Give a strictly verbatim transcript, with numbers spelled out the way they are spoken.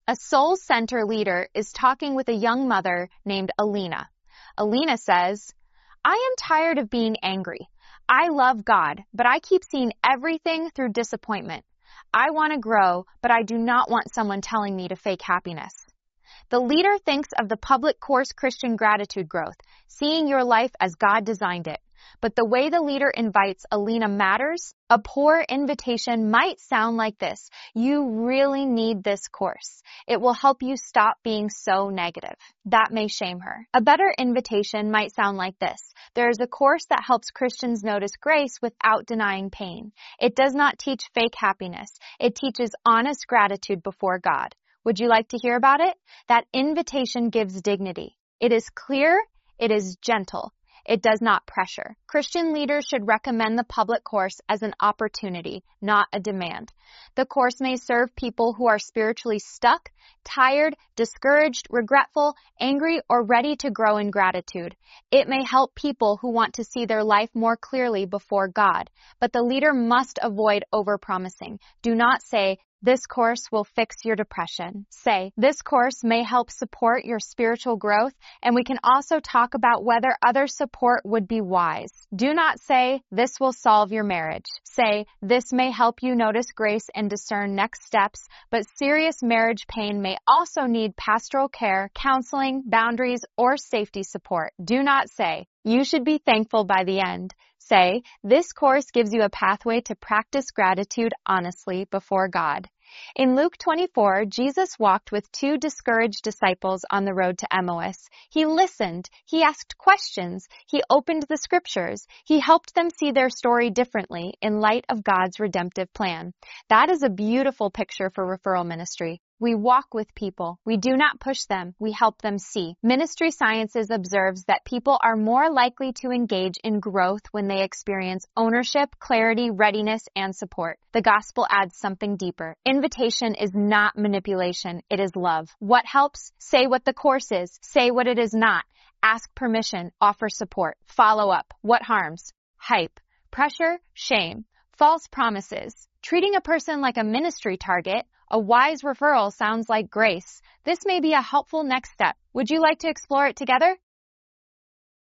A Soul Center leader is talking with a young mother named Alina. Alina says, I am tired of being angry. I love God, but I keep seeing everything through disappointment. I want to grow, but I do not want someone telling me to fake happiness. The leader thinks of the public course Christian gratitude growth, seeing your life as God designed it. But the way the leader invites Alina matters. A poor invitation might sound like this. You really need this course. It will help you stop being so negative. That may shame her. A better invitation might sound like this. There is a course that helps Christians notice grace without denying pain. It does not teach fake happiness. It teaches honest gratitude before God. Would you like to hear about it? That invitation gives dignity. It is clear. It is gentle. It does not pressure. Christian leaders should recommend the public course as an opportunity, not a demand. The course may serve people who are spiritually stuck, tired, discouraged, regretful, angry, or ready to grow in gratitude. It may help people who want to see their life more clearly before God. But the leader must avoid overpromising. Do not say, this course will fix your depression. Say, this course may help support your spiritual growth, and we can also talk about whether other support would be wise. Do not say, this will solve your marriage. Say, this may help you notice grace and discern next steps, but serious marriage pain may also need pastoral care, counseling, boundaries, or safety support. Do not say, you should be thankful by the end. Say, this course gives you a pathway to practice gratitude honestly before God. In Luke twenty-four, Jesus walked with two discouraged disciples on the road to Emmaus. He listened. He asked questions. He opened the scriptures. He helped them see their story differently in light of God's redemptive plan. That is a beautiful picture for referral ministry. We walk with people. We do not push them. We help them see. Ministry Sciences observes that people are more likely to engage in growth when they experience ownership, clarity, readiness, and support. The gospel adds something deeper. Invitation is not manipulation. It is love. What helps? Say what the course is. Say what it is not. Ask permission. Offer support. Follow up. What harms? Hype. Pressure. Shame. False promises. Treating a person like a ministry target. A wise referral sounds like grace. This may be a helpful next step. Would you like to explore it together?